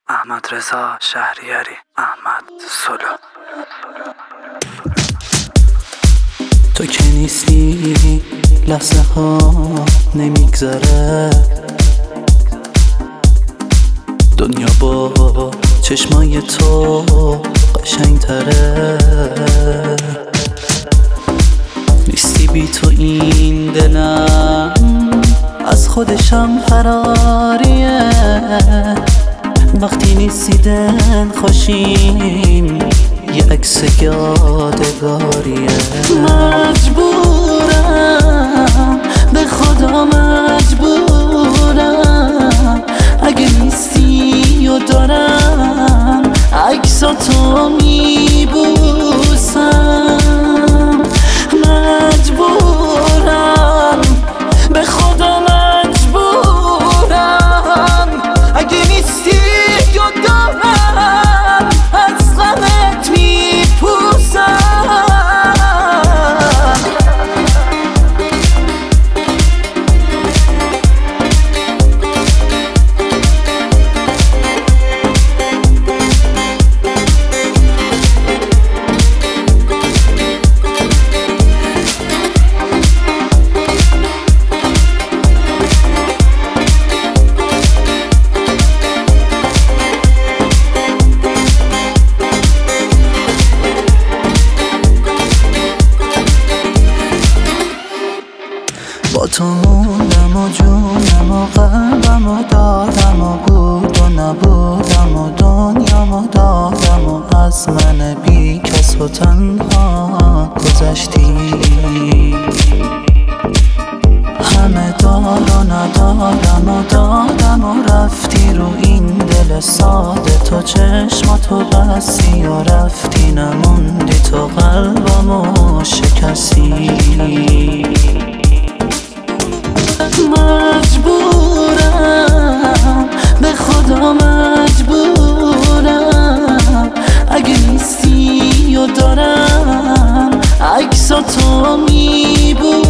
احمد رضا شهریاری، احمد سولو. تو که نیستی لحظه ها نمیگذره، دنیا با چشمای تو قشنگ تره. نیستی بی تو این دلم از خودشم فراریه. وقتی نیستی دل خوشیم یه عکس یادگاریه. مجبورم به خدا مجبورم، اگه نیستی و دارم عکساتو میبوسم. مجبورم به خدا مجبورم، اگه نیستی و دارم از غمت میپوسم. با تو موندم و جونم و قلبم و دادم و بود و نبودم و دنیامو دادم و از من بی کس و تنها گذشتی. همه دار و ندارم و دادم و رفتی رو این دل ساده. تو چشماتو بستی و رفتی، نموندی تو قلبمو شکستی. مجبورم به خدا مجبورم، اگه نیستی و دارم عکساتو میبوسم.